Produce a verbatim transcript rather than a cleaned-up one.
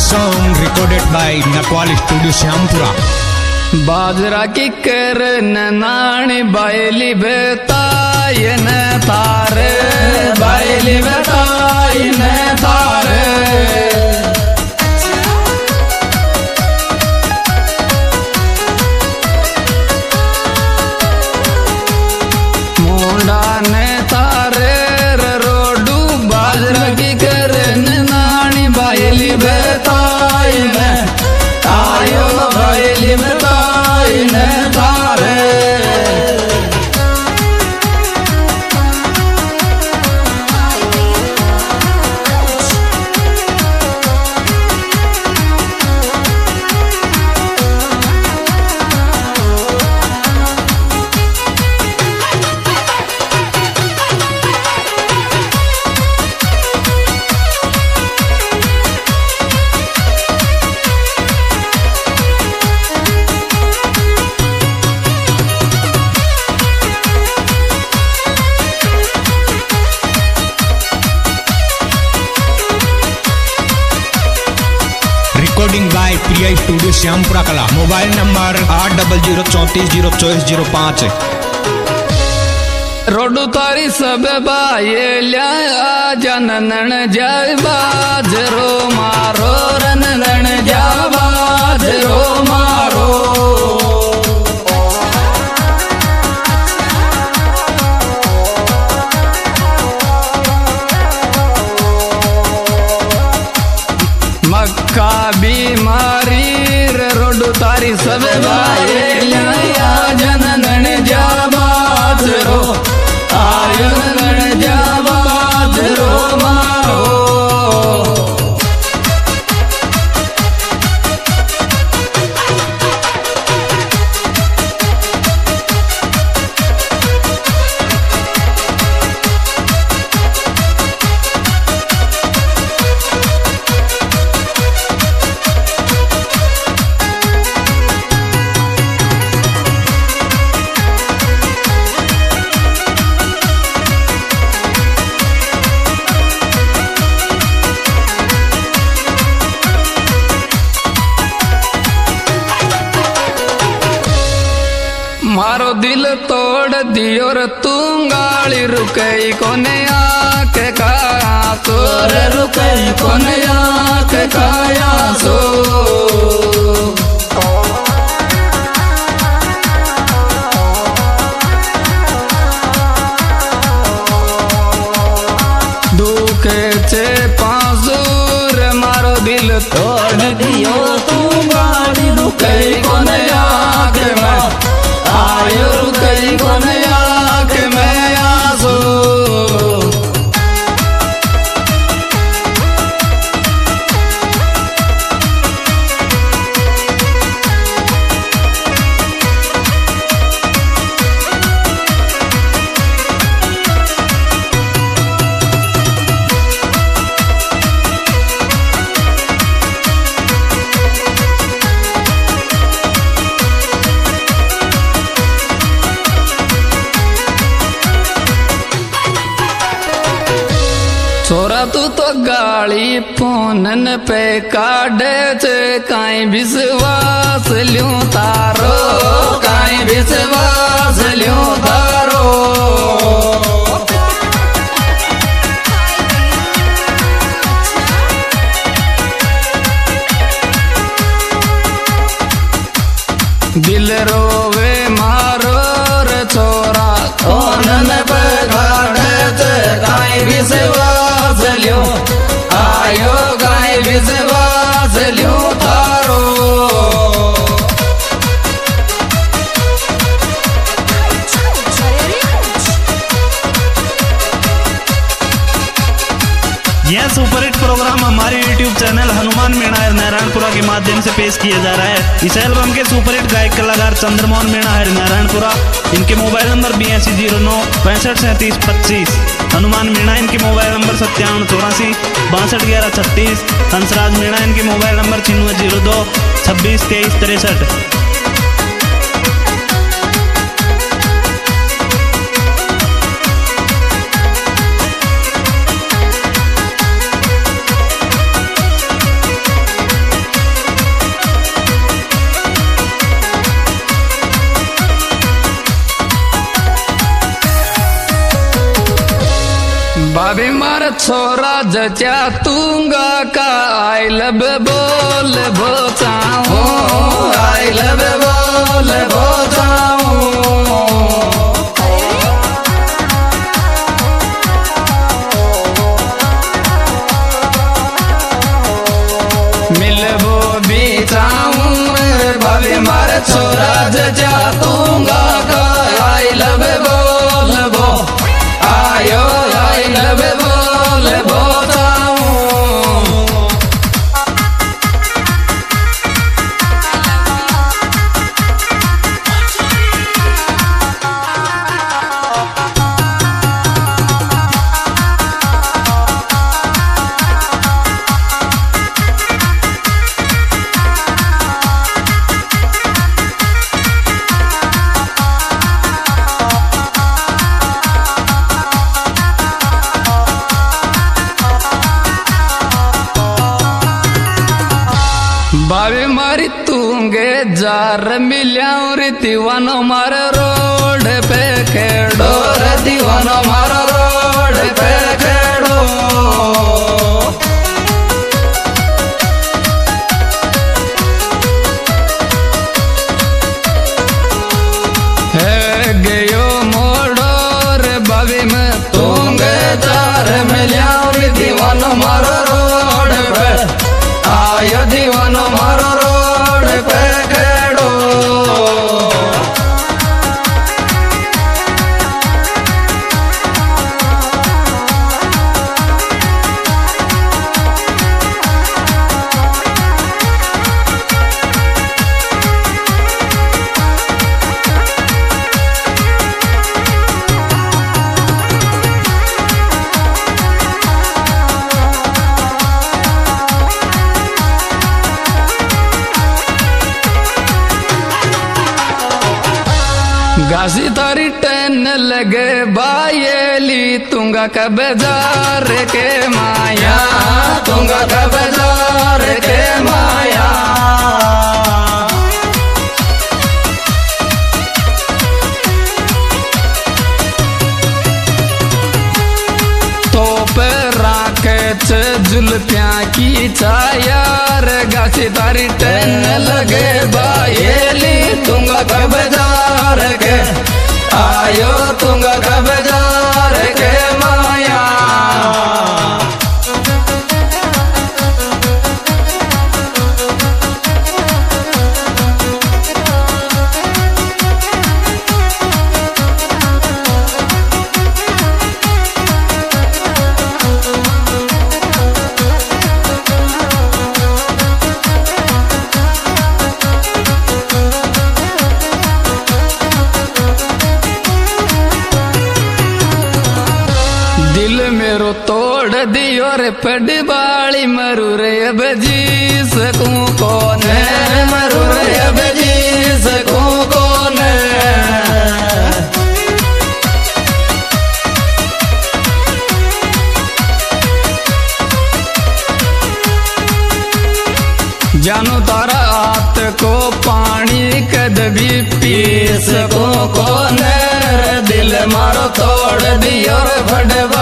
song recorded by Nakwal Studio Syampura. बाजरा की कर नानी बायली बेताय न तारे बायली बेताय न तारे मुंडा ने तारे रोडू बाजरा की कर नानी बायली बेताय न तायो बायली बेताय न तारे Recording by Priya Studio Syampura Kala. Mobile number आठ डबल जीरो चौंतीस जीरो चौबीस जीरो पाँच. रोडू तारी सब बायल्या जनन जय बाजरो मारो रनन जय बाजरो मारो मक्का बीमारी रोडू तारी सब बायल्या जनन जय बाजरो आयन जय बाजरो मारो मारो दिल तोड़ दियो रे तू गाली रुकई कोने आके काया सो रे रुकई कोने आके काया सो दुखे चे पांसूर मारो दिल तोड़ दियो तू गाली रुकई कोने आके मैं आयो रुकई कोने आके मैं आसो छोरा तू तो गाली फोनन पे काढ़े चे काई विश्वास ल्यूं तारो काई विश्वास ल्यूं तारो दिल रोवे मारो रे छोरा फोनन पे काढ़े चे काई विश्वास ल्यूं आयो गाय विश्वास ल्यूं तारो यह सुपरहिट प्रोग्राम हमारे यूट्यूब चैनल हनुमान मीणा नारायणपुरा के माध्यम से पेश किया जा रहा है। इस एल्बम के सुपरहिट गायक कलाकार चंद्रमोहन मीणा है नारायणपुरा। इनके मोबाइल नंबर बयासी जीरो नौ पैंसठ सैंतीस पच्चीस। हनुमान मीणा इनके मोबाइल नंबर सत्तावन चौरासी बासठ ग्यारह छत्तीस। हंसराज मीणा इनके मोबाइल नंबर छिन्नवे जीरो दो छब्बीस तेईस तिरसठ। भाभी मार छोरा जचा तूंगा का आई लब बोल बोचाऊं आई लब बोल बोचाऊं मिलबो भी चाऊं भाभी मार छोरा जचा तूंगा का आई लब बोल बो आयो आई लब बोल बोचाऊं भाभी मारी तूंगे जार मिल्याऊं रे दीवानो मार रोड पे खेड़ो रे दीवानो मार रोड पे खेड़ो है गयो मोड़ो रे भाभी में तूंगे जार मिल्याऊं रे दीवानो मार रोड पे आयो दीवानो मारो रोड पे खेड़ो घासी तारी टन लगे बायली तुंगा कब जार के माया तुंगा कब जार के माया तो पे राखे जुल्फिया की छाया रे घासी तारी टन लगे बायली तुंगा कब जार के आयो तुंगा कब जार के माया दिल मेरो तोड़ दियो रे पड़ी बाली मरू रे अब जी सकूं कौन मरू रे अब जी सकूं कौन जानू तारा हाथ को पानी कद भी पी सकूं कौन दिल मारो तोड़ दियो रे फट